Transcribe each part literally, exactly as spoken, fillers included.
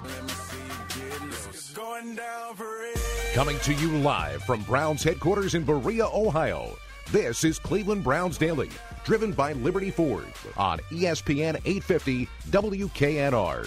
Coming to you live from Browns headquarters in Berea, Ohio, this is Cleveland Browns Daily, driven by Liberty Ford on E S P N eight fifty W K N R.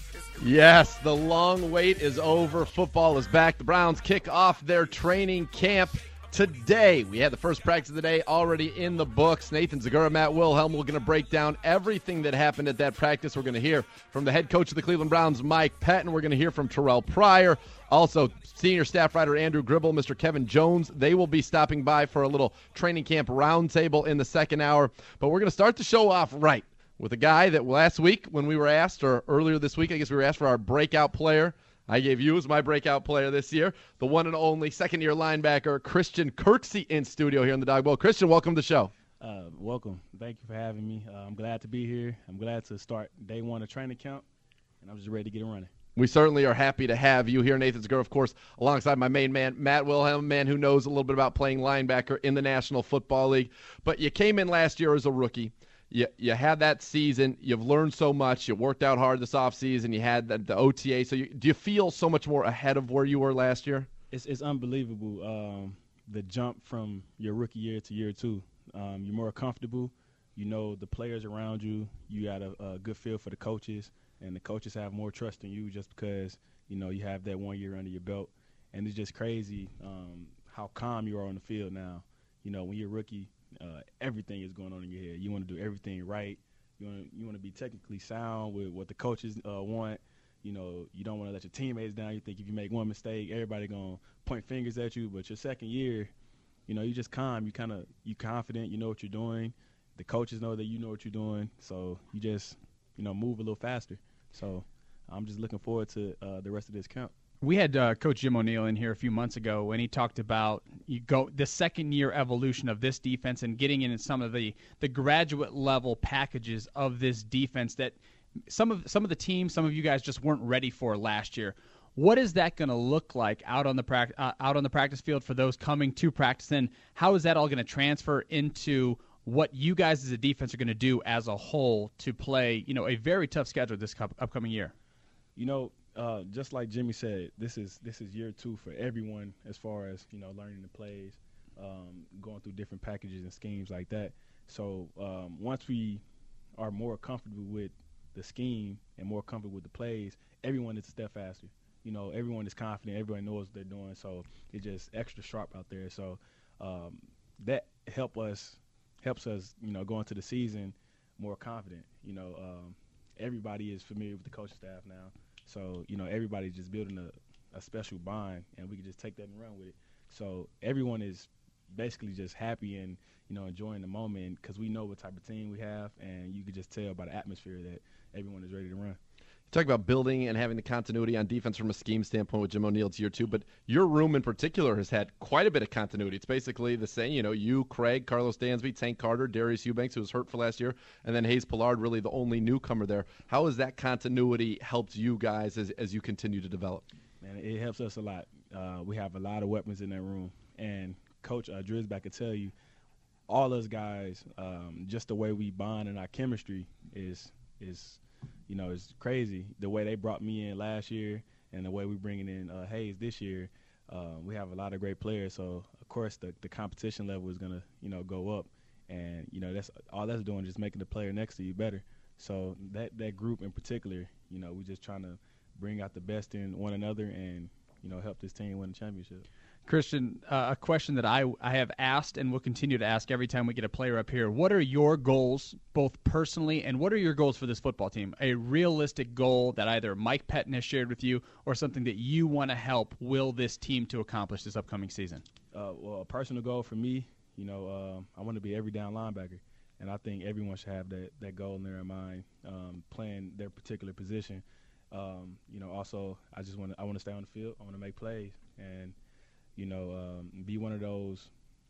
Yes, the long wait is over. Football is back. The Browns kick off their training camp today. We had the first practice of the day already in the books. Nathan Zegura, Matt Wilhelm, we're going to break down everything that happened at that practice. We're going to hear from the head coach of the Cleveland Browns, Mike Pettine. We're going to hear from Terrell Pryor. Also, senior staff writer Andrew Gribble, Mister Kevin Jones. They will be stopping by for a little training camp roundtable in the second hour. But we're going to start the show off right with a guy that last week when we were asked, or earlier this week, I guess we were asked for our breakout player. I gave you as my breakout player this year, the one and only second-year linebacker Christian Kirksey in studio here in the Dog Bowl. Christian, welcome to the show. Uh, welcome. Thank you for having me. Uh, I'm glad to be here. I'm glad to start day one of training camp, and I'm just ready to get it running. We certainly are happy to have you here, Nathan Zegura, of course, alongside my main man, Matt Wilhelm, a man who knows a little bit about playing linebacker in the National Football League. But you came in last year as a rookie. You, you had that season. You've learned so much. You worked out hard this offseason. You had the, the O T A. So you, do you feel so much more ahead of where you were last year? It's, it's unbelievable, um, the jump from your rookie year to year two. Um, you're more comfortable. You know the players around you. You got a, a good feel for the coaches. And the coaches have more trust in you just because, you know, you have that one year under your belt. And it's just crazy um, how calm you are on the field now. You know, when you're a rookie, uh, everything is going on in your head. You want to do everything right. You want to, you want to be technically sound with what the coaches uh, want. You know, you don't want to let your teammates down. You think if you make one mistake, everybody going to point fingers at you. But your second year, you know, you just calm. You kind of you confident. You know what you're doing. The coaches know that you know what you're doing. So you just, you know, move a little faster. So I'm just looking forward to uh, the rest of this camp. We had uh, Coach Jim O'Neill in here a few months ago when he talked about you go the second year evolution of this defense and getting in some of the, the graduate level packages of this defense that some of some of the teams, some of you guys just weren't ready for last year. What is that going to look like out on the pra- uh, out on the practice field for those coming to practice? And how is that all going to transfer into what you guys as a defense are going to do as a whole to play, you know, a very tough schedule this cup, upcoming year? You know, uh, just like Jimmy said, this is this is year two for everyone as far as, you know, learning the plays, um, going through different packages and schemes like that. So um, once we are more comfortable with the scheme and more comfortable with the plays, everyone is a step faster. You know, everyone is confident. Everyone knows what they're doing. So it's just extra sharp out there. So um, that help us – helps us, you know, go into the season more confident. You know, um, everybody is familiar with the coaching staff now. So, you know, everybody's just building a, a special bond, and we can just take that and run with it. So everyone is basically just happy and, you know, enjoying the moment because we know what type of team we have, and you can just tell by the atmosphere that everyone is ready to run. Talk about building and having the continuity on defense from a scheme standpoint with Jim O'Neill. It's year two, but your room in particular has had quite a bit of continuity. It's basically the same, you know, you, Craig, Carlos Dansby, Tank Carter, Darius Eubanks, who was hurt for last year, and then Hayes Pollard, really the only newcomer there. How has that continuity helped you guys as, as you continue to develop? Man, it helps us a lot. Uh, we have a lot of weapons in that room, and Coach uh, Drisback could tell you, all us guys, um, just the way we bond and our chemistry is is – you know, it's crazy the way they brought me in last year and the way we're bringing in uh, Hayes this year. Uh, we have a lot of great players, so of course the, the competition level is gonna, you know, go up, and you know that's all that's doing is just making the player next to you better. So that that group in particular, you know, we're just trying to bring out the best in one another and, you know, help this team win the championship. Christian, uh, a question that I, I have asked and will continue to ask every time we get a player up here. What are your goals, both personally, and what are your goals for this football team? A realistic goal that either Mike Pettine has shared with you or something that you want to help will this team to accomplish this upcoming season? Uh, well, a personal goal for me, you know, uh, I want to be every down linebacker, and I think everyone should have that, that goal in their mind, um, playing their particular position. Um, you know, also, I just want to I want to stay on the field. I want to make plays and – you know, um, be one of those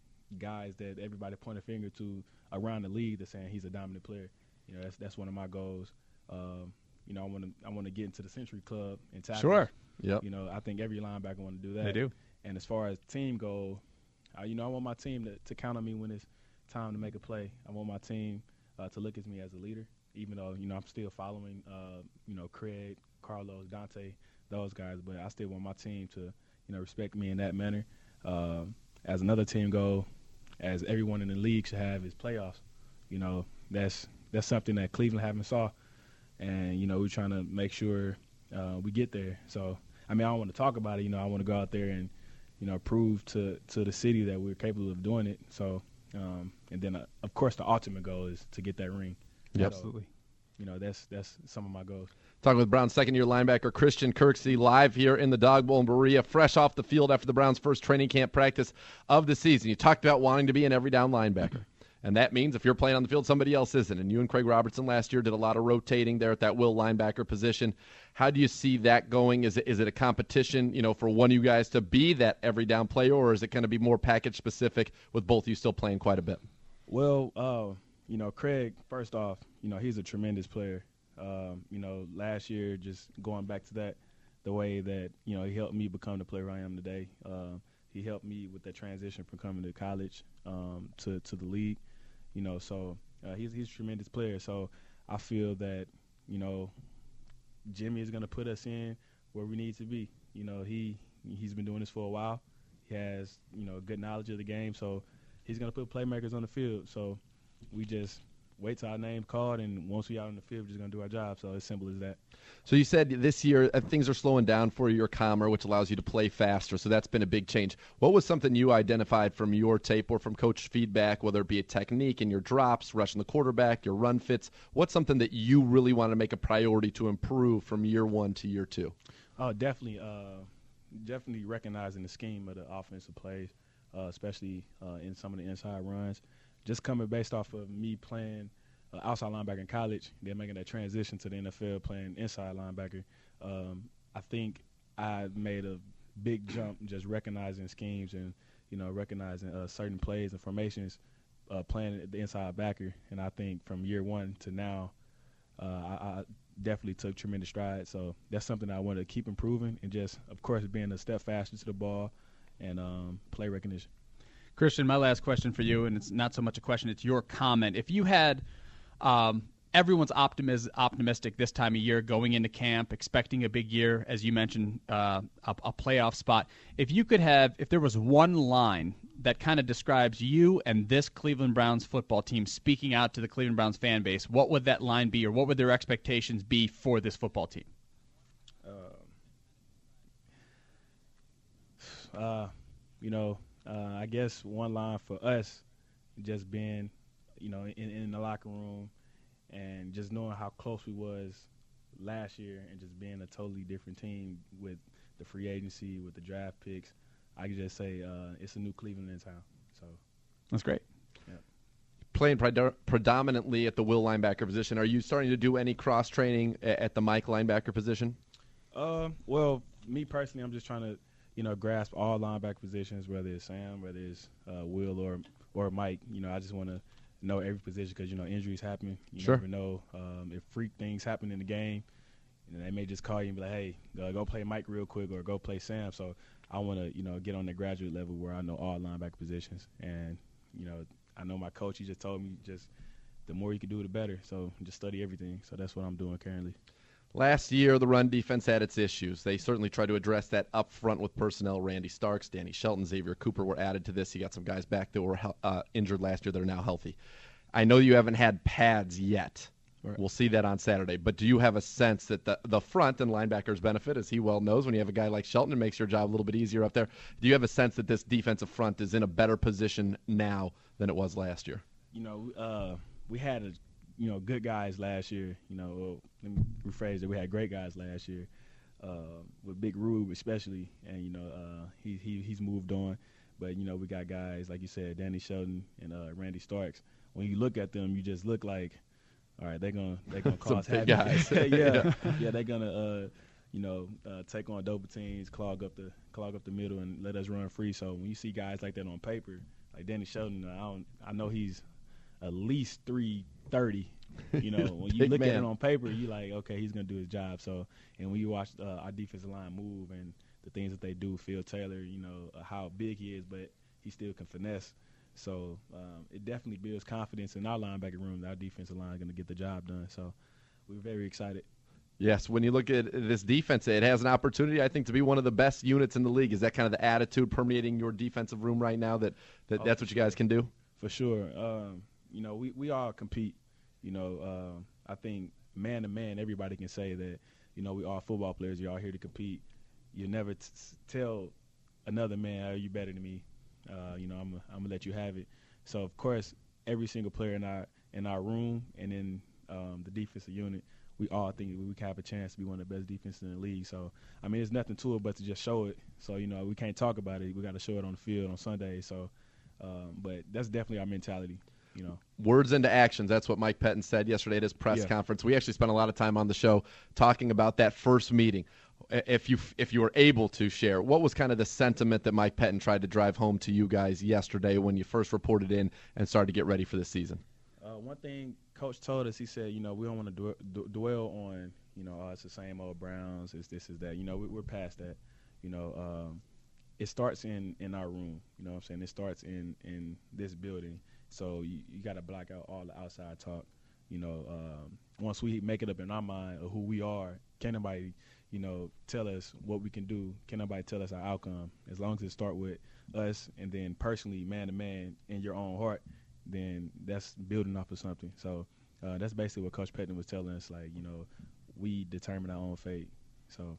guys that everybody point a finger to around the league that's saying he's a dominant player. You know, that's that's one of my goals. Um, you know, I want to I want to get into the Century Club and tackle. Sure. Yep. You know, I think every linebacker want to do that. They do. And as far as team goal, uh, you know, I want my team to, to count on me when it's time to make a play. I want my team uh, to look at me as a leader, even though, you know, I'm still following, uh, you know, Craig, Carlos, Dante, those guys. But I still want my team to, you know, respect me in that manner. Um, as another team goal, as everyone in the league should have, is playoffs. You know, that's that's something that Cleveland haven't saw, and you know, we're trying to make sure uh, we get there. So, I mean, I don't want to talk about it. You know, I want to go out there and, you know, prove to to the city that we're capable of doing it. So, um, and then uh, of course, the ultimate goal is to get that ring. Yep. So, Absolutely. You know, that's that's some of my goals. Talking with Browns second-year linebacker Christian Kirksey live here in the Dog Bowl in Berea, fresh off the field after the Browns' first training camp practice of the season. You talked about wanting to be an every-down linebacker, and that means if you're playing on the field, somebody else isn't. And you and Craig Robertson last year did a lot of rotating there at that will linebacker position. How do you see that going? Is it is it a competition, you know, for one of you guys to be that every-down player, or is it going to be more package-specific with both of you still playing quite a bit? Well, uh, you know, Craig, first off, you know, he's a tremendous player. Um, you know, last year, just going back to that, the way that, you know, he helped me become the player I am today. Uh, he helped me with that transition from coming to college um, to, to the league, you know, so uh, he's, he's a tremendous player. So I feel that, you know, Jimmy is going to put us in where we need to be. You know, he, he's been doing this for a while. He has, you know, good knowledge of the game, so he's going to put playmakers on the field. So we just – wait till our name's called, and once we out in the field, we're just going to do our job. So as simple as that. So you said this year uh, things are slowing down for you. You're calmer, which allows you to play faster. So that's been a big change. What was something you identified from your tape or from coach feedback, whether it be a technique in your drops, rushing the quarterback, your run fits? What's something that you really want to make a priority to improve from year one to year two? Oh, definitely. Uh, definitely recognizing the scheme of the offensive plays, uh, especially uh, in some of the inside runs. Just coming based off of me playing uh, outside linebacker in college, then making that transition to the N F L playing inside linebacker, um, I think I made a big jump just recognizing schemes and, you know, recognizing uh, certain plays and formations, uh, playing the inside backer. And I think from year one to now, uh, I, I definitely took tremendous strides. So that's something I want to keep improving, and just, of course, being a step faster to the ball and um, play recognition. Christian, my last question for you, and it's not so much a question, it's your comment. If you had um, everyone's optimis- optimistic this time of year, going into camp, expecting a big year, as you mentioned, uh, a, a playoff spot. If you could have, if there was one line that kind of describes you and this Cleveland Browns football team speaking out to the Cleveland Browns fan base, what would that line be, or what would their expectations be for this football team? Uh, uh, you know, Uh, I guess one line for us, just being, you know, in, in the locker room and just knowing how close we was last year and just being a totally different team with the free agency, with the draft picks, I could just say uh, it's a new Cleveland in town. So that's great. Yeah. Playing pred- predominantly at the will linebacker position, are you starting to do any cross-training at the Mike linebacker position? Uh, well, me personally, I'm just trying to, you know, grasp all linebacker positions, whether it's Sam, whether it's uh, Will or or Mike. You know, I just want to know every position because, you know, injuries happen. You sure. never know um, if freak things happen in the game. And they may just call you and be like, hey, go, go play Mike real quick or go play Sam. So I want to, you know, get on the graduate level where I know all linebacker positions. And, you know, I know my coach, he just told me just the more you can do, the better. So just study everything. So that's what I'm doing currently. Last year, the run defense had its issues. They certainly tried to address that up front with personnel. Randy Starks, Danny Shelton, Xavier Cooper were added to this. You got some guys back that were uh, injured last year that are now healthy. I know you haven't had pads yet. Right. We'll see that on Saturday. But do you have a sense that the, the front and linebackers benefit, as he well knows, when you have a guy like Shelton, it makes your job a little bit easier up there. Do you have a sense that this defensive front is in a better position now than it was last year? You know, uh, we had a you know, good guys last year. You know, well, let me rephrase it. We had great guys last year, uh, with Big Rube especially, and you know, uh, he he he's moved on. But you know, we got guys like you said, Danny Shelton and uh, Randy Starks. When you look at them, you just look like, all right, they're gonna they're gonna cause big havoc. guys. yeah, yeah, yeah, they're gonna uh, you know uh, take on double teams, clog up the clog up the middle, and let us run free. So when you see guys like that on paper, like Danny Shelton, I don't, I know he's at least three thirty. You know, when you look man. at it on paper, you like, okay, he's gonna do his job. So, and when you watch uh, our defensive line move and the things that they do, Phil Taylor, you know uh, how big he is, but he still can finesse. So um, it definitely builds confidence in our linebacker room that our defensive line is gonna get the job done. So we're very excited. Yes, when you look at this defense, it has an opportunity, I think, to be one of the best units in the league. Is that kind of the attitude permeating your defensive room right now, that, that oh, that's what you guys can do? For sure. Um, you know, we, we all compete. You know, uh, I think man to man, everybody can say that, you know, we all football players. You're all here to compete. You never t- tell another man, "Are you better than me?" Uh, you know, I'm I'm gonna let you have it. So of course, every single player in our in our room and in um, the defensive unit, we all think we can have a chance to be one of the best defenses in the league. So, I mean, there's nothing to it but to just show it. So, you know, we can't talk about it. We got to show it on the field on Sunday. So, um, but that's definitely our mentality, you know. Words into actions. That's what Mike Pettine said yesterday at his press yeah. conference. We actually spent a lot of time on the show talking about that first meeting. If you if you were able to share, what was kind of the sentiment that Mike Pettine tried to drive home to you guys yesterday when you first reported in and started to get ready for the season? Uh, one thing Coach told us, he said, you know, we don't want to d- dwell on, you know, oh, it's the same old Browns, it's this, is that. You know, we, we're past that. You know, um, it starts in, in our room. You know what I'm saying? It starts in, in this building. So you, you got to block out all the outside talk. You know, um, once we make it up in our mind of who we are, can't nobody, you know, tell us what we can do. Can't nobody tell us our outcome. As long as it start with us and then personally, man to man, in your own heart, then that's building off of something. So uh, that's basically what Coach Pettine was telling us, like, you know, we determine our own fate. So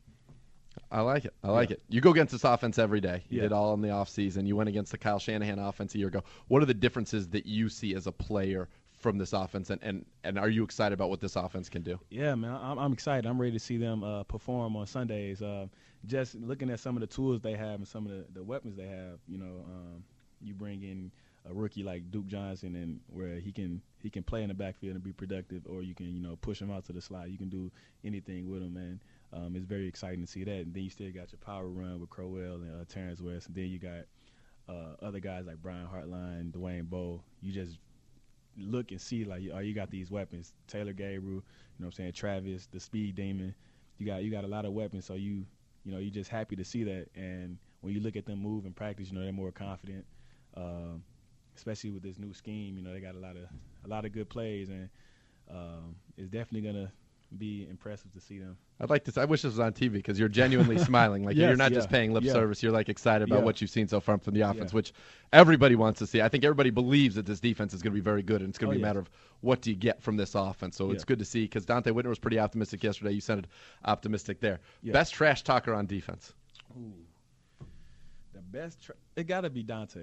I like it. I like yeah. it. You go against this offense every day. You yeah. did all in the offseason. You went against the Kyle Shanahan offense a year ago. What are the differences that you see as a player from this offense, and, and, and are you excited about what this offense can do? Yeah, man, I'm, I'm excited. I'm ready to see them uh, perform on Sundays. Uh, just looking at some of the tools they have and some of the, the weapons they have, you know, um, you bring in a rookie like Duke Johnson, and where he can he can play in the backfield and be productive, or you can, you know, push him out to the slot. You can do anything with him, man. Um, it's very exciting to see that. And then you still got your power run with Crowell and uh, Terrence West, and then you got uh, other guys like Brian Hartline, Dwayne Bowe. You just look and see, like, oh, you got these weapons. Taylor Gabriel, you know what I'm saying, Travis, the speed demon. You got you got a lot of weapons, so you you know, you're just happy to see that. And when you look at them move in practice, you know, they're more confident. Um, especially with this new scheme, you know, they got a lot of a lot of good plays, and um, it's definitely gonna be impressive to see them. I'd like to. I wish this was on T V because you're genuinely smiling. Like yes, you're not yeah, just paying lip yeah. service. You're like excited about yeah. what you've seen so far from the offense, yeah. which everybody wants to see. I think everybody believes that this defense is going to be very good, and it's going to oh, be a yes. matter of what do you get from this offense. So yeah. it's good to see because Dante Whitner was pretty optimistic yesterday. You sounded optimistic there. Yeah. Best trash talker on defense. Ooh. The best. Tra- it got to be Dante.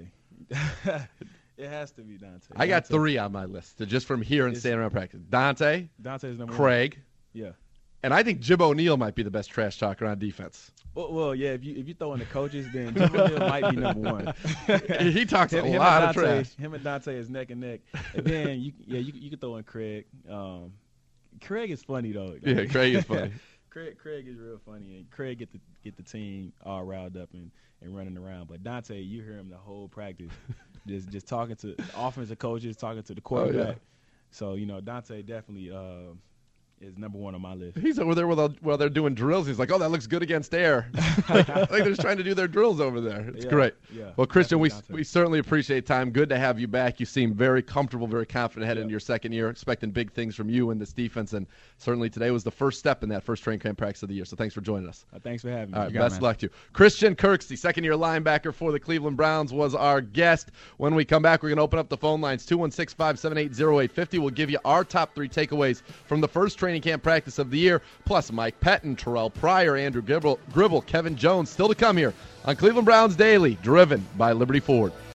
It has to be Dante. I got Dante. three on my list, just from here and It's- standing around practice. Dante, Dante's number Craig, one. Yeah. and I think Jim O'Neil might be the best trash talker on defense. Well, well, yeah. If you if you throw in the coaches, then Jim O'Neil might be number one. He talks a him, him lot and of Dante, trash. Him and Dante is neck and neck. And then you yeah you you can throw in Craig. Um, Craig is funny though. Yeah, Craig is funny. Craig Craig is real funny, and Craig get the get the team all riled up and, and running around. But Dante, you hear him the whole practice, just just talking to offensive coaches, talking to the quarterback. Oh, yeah. So you know, Dante definitely uh, is number one on my list. He's over there while, while they're doing drills. He's like, oh, that looks good against air. like, like they're just trying to do their drills over there. It's Yeah, great. yeah, well, Christian, we, definitely Dante. we certainly appreciate time. Good to have you back. You seem very comfortable, very confident heading Yeah. into your second year, expecting big things from you and this defense. And certainly today was the first step in that first training camp practice of the year. So thanks for joining us. Uh, thanks for having me. All right, You got it, best man. luck to you. Christian Kirksey, second-year linebacker for the Cleveland Browns, was our guest. When we come back, we're going to open up the phone lines, two one six, five seven eight, zero eight five zero. We'll give you our top three takeaways from the first training camp practice of the year, plus Mike Pettine, Terrell Pryor, Andrew Gribble, Gribble, Kevin Jones, still to come here on Cleveland Browns Daily, driven by Liberty Ford.